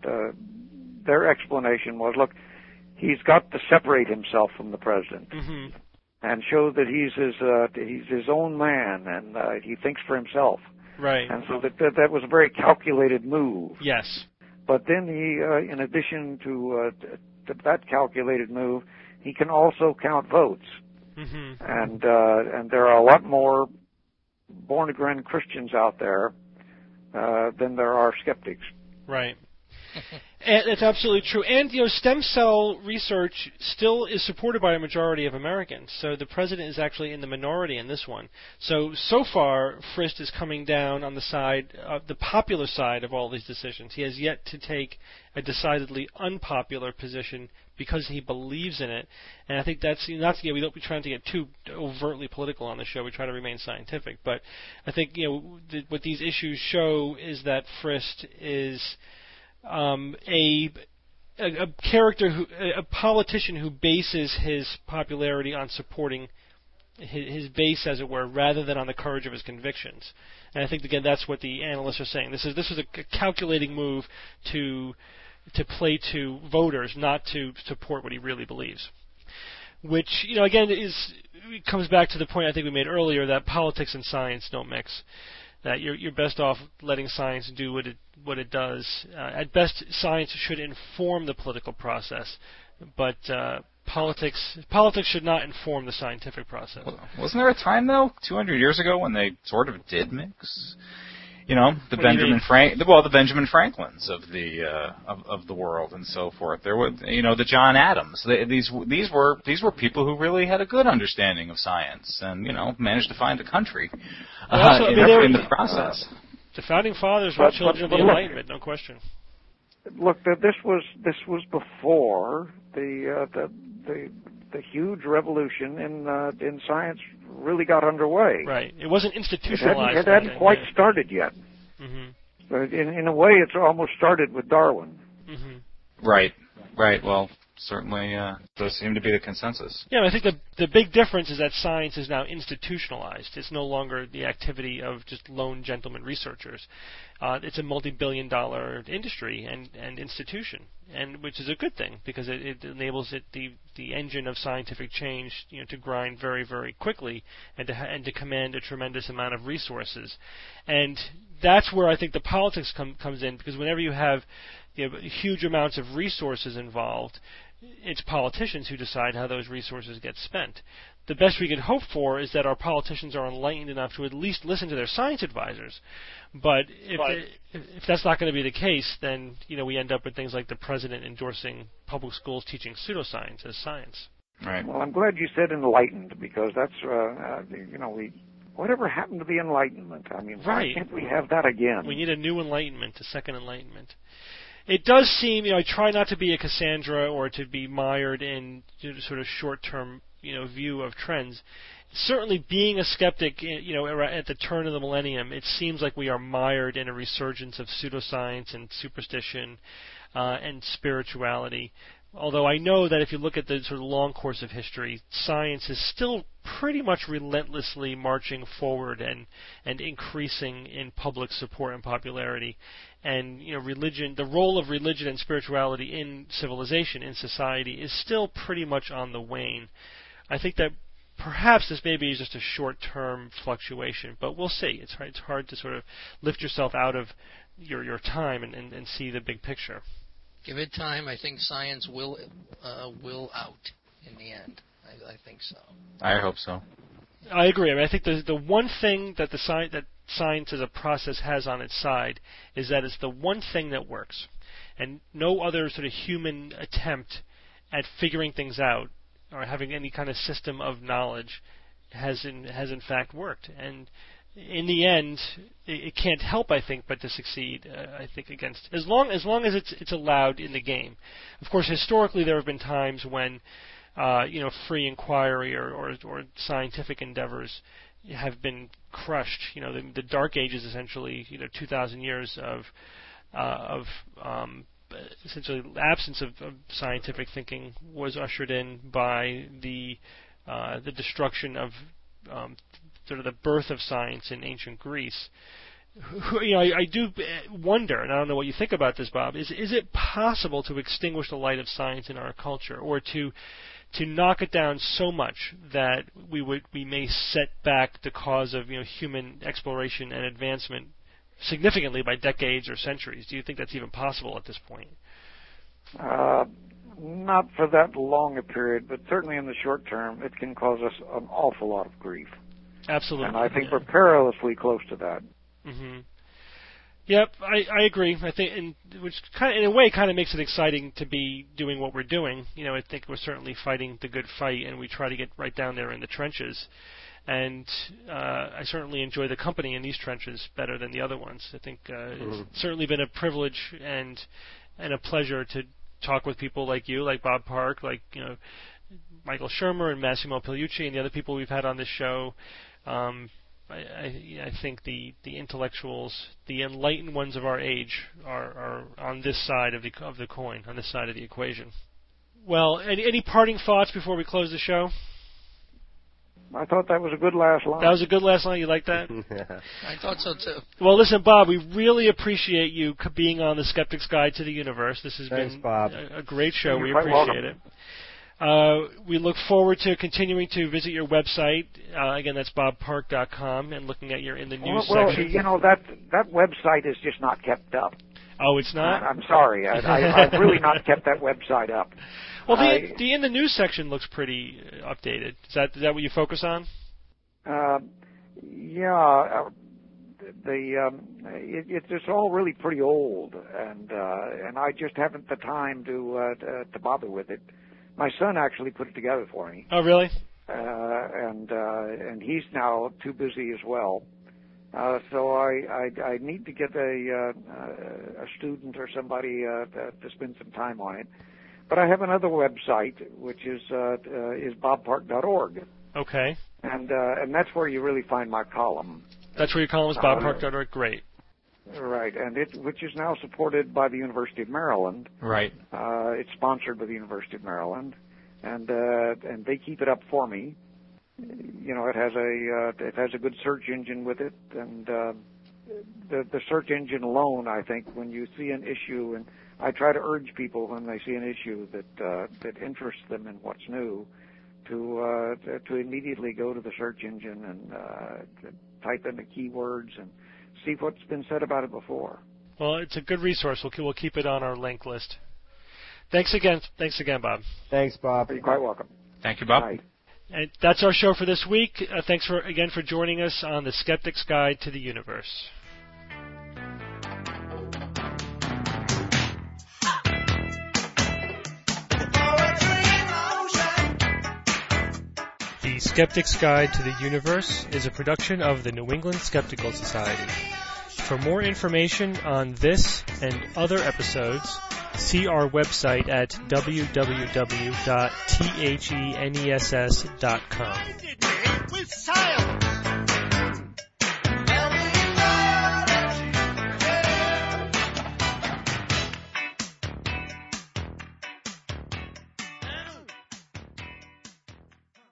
their explanation was, look, he's got to separate himself from the president.
Mm-hmm.
And show that he's his own man, and he thinks for himself.
Right.
And so that was a very calculated move.
Yes.
But then he, in addition to that calculated move, he can also count votes.
Mm-hmm.
And there are a lot more born-again Christians out there than there are skeptics.
Right. And it's absolutely true. And, stem cell research still is supported by a majority of Americans. So the president is actually in the minority in this one. So far, Frist is coming down on the side, the popular side of all these decisions. He has yet to take a decidedly unpopular position because he believes in it. And I think that's, we don't be trying to get too overtly political on the show. We try to remain scientific. But I think, what these issues show is that Frist is a character, a politician who bases his popularity on supporting his base, as it were, rather than on the courage of his convictions. And I think, again, that's what the analysts are saying. This was a calculating move to play to voters, not to support what he really believes. Which, again, comes back to the point I think we made earlier, that politics and science don't mix. That you're best off letting science do what it does. At best, science should inform the political process, but politics should not inform the scientific process.
Wasn't there a time, though, 200 years ago, when they sort of did mix? The Benjamin Franklins of the world and so forth. There were, the John Adams. These were people who really had a good understanding of science and managed to find a country in the process.
The founding fathers were children of the Enlightenment, no question.
Look, this was before the huge revolution in science really got underway.
Right. It wasn't institutionalized.
It hadn't quite started yet. Mm-hmm. In a way, it's almost started with Darwin.
Mm-hmm.
Right. Well, certainly does seem to be the consensus.
Yeah, I think the big difference is that science is now institutionalized. It's no longer the activity of just lone gentleman researchers. It's a multi-billion-dollar industry and institution, and which is a good thing because it enables the engine of scientific change to grind very, very quickly and to command a tremendous amount of resources. And that's where I think the politics comes in, because whenever you have huge amounts of resources involved, it's politicians who decide how those resources get spent. The best we could hope for is that our politicians are enlightened enough to at least listen to their science advisors. But if that's not going to be the case, then we end up with things like the president endorsing public schools teaching pseudoscience as science.
Right.
Well, I'm glad you said enlightened, because that's whatever happened to the Enlightenment? I mean, why can't we have that again?
We need a new Enlightenment, a second Enlightenment. It does seem, I try not to be a Cassandra or to be mired in sort of short-term, view of trends. Certainly, being a skeptic, at the turn of the millennium, it seems like we are mired in a resurgence of pseudoscience and superstition and spirituality. Although I know that if you look at the sort of long course of history, science is still pretty much relentlessly marching forward and increasing in public support and popularity. And religion, the role of religion and spirituality in civilization, in society, is still pretty much on the wane. I think that perhaps this maybe is just a short-term fluctuation, but we'll see. It's hard to sort of lift yourself out of your time and see the big picture.
Give it time. I think science will out in the end. I think so.
I hope so.
I agree. I mean, I think the one thing that that science as a process has on its side is that it's the one thing that works, and no other sort of human attempt at figuring things out or having any kind of system of knowledge has in fact worked. And in the end, it can't help, I think, but to succeed. I think against as long as it's allowed in the game. Of course, historically there have been times when free inquiry or scientific endeavors have been crushed. The Dark Ages, essentially, 2,000 years of essentially absence of scientific thinking was ushered in by the destruction of sort of the birth of science in ancient Greece. I do wonder, and I don't know what you think about this, Bob, is it possible to extinguish the light of science in our culture, or to to knock it down so much that we may set back the cause of human exploration and advancement significantly by decades or centuries? Do you think that's even possible at this point?
Not for that long a period, but certainly in the short term, it can cause us an awful lot of grief.
Absolutely.
And I think we're perilously close to that.
Mm-hmm. Yep, I agree. I think, which in a way kind of makes it exciting to be doing what we're doing. I think we're certainly fighting the good fight, and we try to get right down there in the trenches. And I certainly enjoy the company in these trenches better than the other ones. I think it's certainly been a privilege and a pleasure to talk with people like you, like Bob Park, like Michael Shermer and Massimo Pigliucci and the other people we've had on this show. I think the intellectuals, the enlightened ones of our age, are on this side of the coin, on this side of the equation. Well, any parting thoughts before we close the show?
I thought that was a good last line.
That was a good last line. You like that?
I thought so too.
Well, listen, Bob, we really appreciate you being on the Skeptic's Guide to the Universe. This has been
Bob.
a great show. We appreciate
welcome.
it. We look forward to continuing to visit your website. Again, that's bobpark.com, and looking at your in the news section.
Well, that website is just not kept up.
Oh, it's not?
I'm sorry. I've really not kept that website up.
Well, the in the news section looks pretty updated. Is that what you focus on?
Yeah. It's all really pretty old, and I just haven't the time to bother with it. My son actually put it together for me.
Oh, really?
And he's now too busy as well. So I need to get a student or somebody to spend some time on it. But I have another website, which is bobpark.org.
Okay.
And that's where you really find my column.
That's where your column is, bobpark.org. Great.
Right, and which is now supported by the University of Maryland.
Right.
It's sponsored by the University of Maryland, and they keep it up for me. It has a good search engine with it, and the search engine alone, I think, when you see an issue, and I try to urge people when they see an issue that interests them in what's new, to immediately go to the search engine and type in the keywords and see what's been said about it before.
Well, it's a good resource. We'll keep it on our link list. Thanks again, Bob.
Thanks, Bob.
You're quite welcome.
Thank you, Bob.
Bye.
And that's our show for this week. Thanks again for joining us on the Skeptic's Guide to the Universe. The Skeptic's Guide to the Universe is a production of the New England Skeptical Society. For more information on this and other episodes, see our website at www.theness.com.